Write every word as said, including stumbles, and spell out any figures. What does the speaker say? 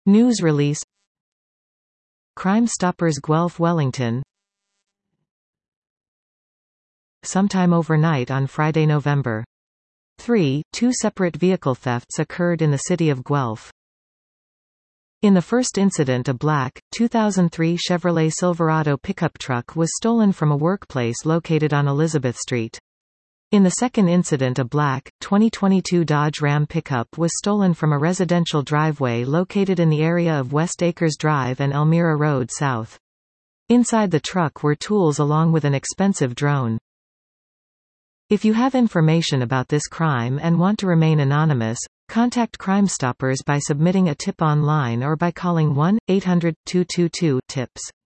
News release. Crime Stoppers Guelph Wellington. Sometime overnight on Friday, November third, two separate vehicle thefts occurred in the city of Guelph. In the first incident, a black, two thousand three Chevrolet Silverado pickup truck was stolen from a workplace located on Elizabeth Street. In the second incident, a black, twenty twenty-two Dodge Ram pickup was stolen from a residential driveway located in the area of West Acres Drive and Elmira Road South. Inside the truck were tools along with an expensive drone. If you have information about this crime and want to remain anonymous, contact Crime Stoppers by submitting a tip online or by calling one eight hundred two two two TIPS.